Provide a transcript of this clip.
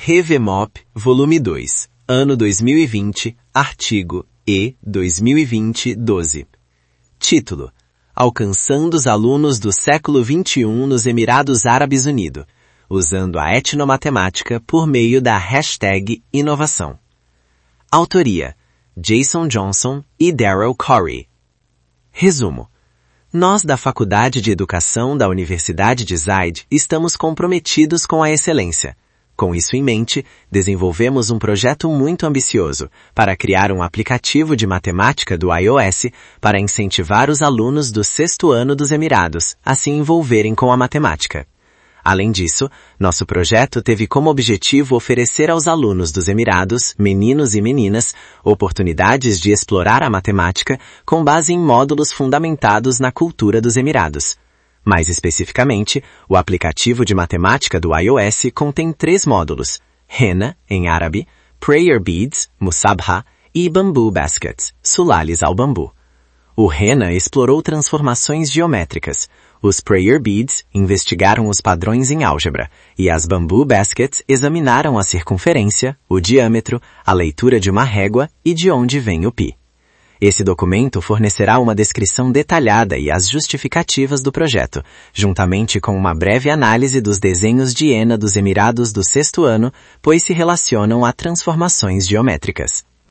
ReveMop, volume 2, ano 2020, artigo E 2020-12. Título: Alcançando os alunos do século XXI nos Emirados Árabes Unidos, usando a etnomatemática por meio da hashtag inovação. Autoria: Jason Johnson e Daryl Corey. Resumo: nós da Faculdade de Educação da Universidade de Zayed estamos comprometidos com a excelência. Com isso em mente, desenvolvemos um projeto muito ambicioso para criar um aplicativo de matemática do iOS para incentivar os alunos do 6º ano dos Emirados a se envolverem com a matemática. Além disso, nosso projeto teve como objetivo oferecer aos alunos dos Emirados, meninos e meninas, oportunidades de explorar a matemática com base em módulos fundamentados na cultura dos Emirados. Mais especificamente, o aplicativo de matemática do iOS contém 3 módulos: Henna, em árabe, Prayer Beads, Musabha, e Bamboo Baskets, sulares ao bambu. O Henna explorou transformações geométricas. Os Prayer Beads investigaram os padrões em álgebra, e as Bamboo Baskets examinaram a circunferência, o diâmetro, a leitura de uma régua e de onde vem o pi. Esse documento fornecerá uma descrição detalhada e as justificativas do projeto, juntamente com uma breve análise dos desenhos de Henna dos Emirados do 6º ano, pois se relacionam a transformações geométricas.